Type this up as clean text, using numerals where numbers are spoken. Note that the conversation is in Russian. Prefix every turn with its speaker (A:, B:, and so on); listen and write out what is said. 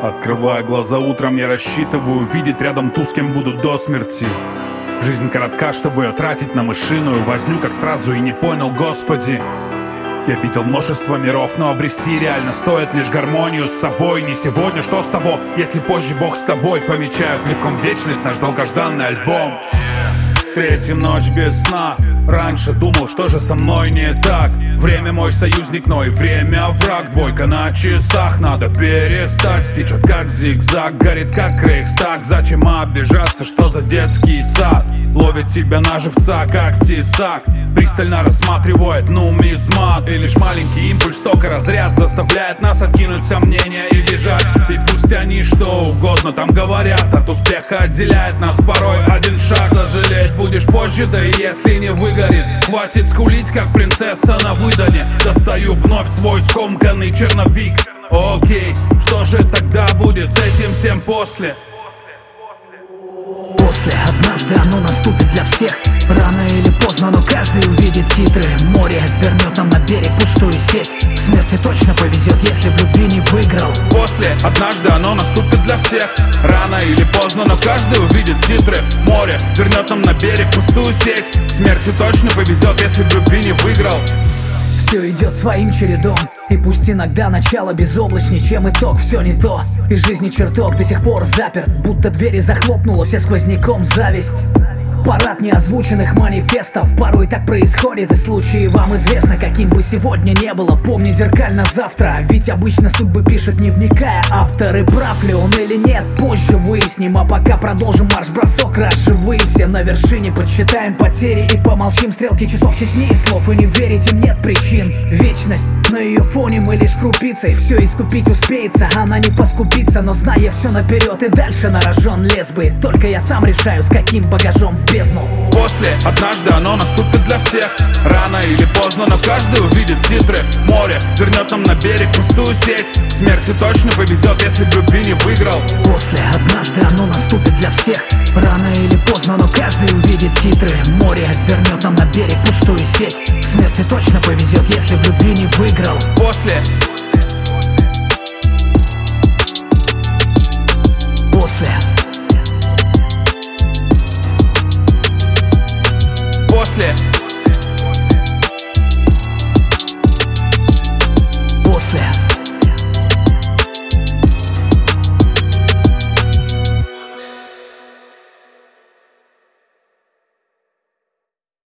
A: Открывая глаза утром, я рассчитываю видеть рядом ту, с кем буду до смерти. Жизнь коротка, чтобы ее тратить на мышиную возню, как сразу и не понял, Господи. Я видел множество миров, но обрести реально стоит лишь гармонию с собой. Не сегодня, что с того, если позже Бог с тобой. Помечаю плевком вечность наш долгожданный альбом. Третья ночь без сна. Раньше думал, что же со мной не так. Время мой союзник, но и время враг. Двойка на часах, надо перестать. Стичет как зигзаг, горит как Рейхстаг. Зачем обижаться, что за детский сад? Ловит тебя на живца, как тесак. Пристально рассматривает нумизмат. И лишь маленький импульс, только разряд заставляет нас откинуть сомнения и бежать. И пусть они что угодно там говорят, от успеха отделяет нас порой один шаг. Сожалеть будешь позже, да и если не выгорит. Хватит скулить, как принцесса на выдане. Достаю вновь свой скомканный черновик. Окей, что же тогда будет с этим всем после?
B: После, однажды оно наступит для всех. Рано или поздно, но каждый увидит титры. Море вернет нам на берег пустую сеть. Смерти точно повезет, если в любви не выиграл.
A: После, однажды оно наступит для всех. Рано или поздно, но каждый увидит титры. Море вернет нам на берег пустую сеть. Смерти точно повезет, если в любви не выиграл.
B: Все идет своим чередом, и пусть иногда начало безоблачнее, чем итог, все не то. И жизни чертог до сих пор заперт, будто двери захлопнуло, все сквозняком зависть. Парад неозвученных манифестов. Порой так происходит, и случаи вам известно. Каким бы сегодня не было, помни зеркально завтра. Ведь обычно судьбы пишет, не вникая автор. И прав ли он или нет, позже выясним. А пока продолжим марш-бросок, раз живые все на вершине. Подсчитаем потери и помолчим. Стрелки часов честнее слов, и не верить им нет причин. Вечность, на ее фоне мы лишь крупицей. Все искупить успеется, она не поскупится. Но зная все наперед, и дальше на рожон лез бы. Только я сам решаю, с каким багажом в бездну.
A: После, однажды оно наступит для всех. Рано или поздно, но каждый увидит титры. Море вернет нам на берег пустую сеть. Смерти точно повезет, если в любви не выиграл.
B: После, однажды оно наступит для всех. Рано или поздно, но каждый увидит титры. Море вернет нам на берег пустую сеть. Смерти точно повезет, если в любви не выиграл.
A: После,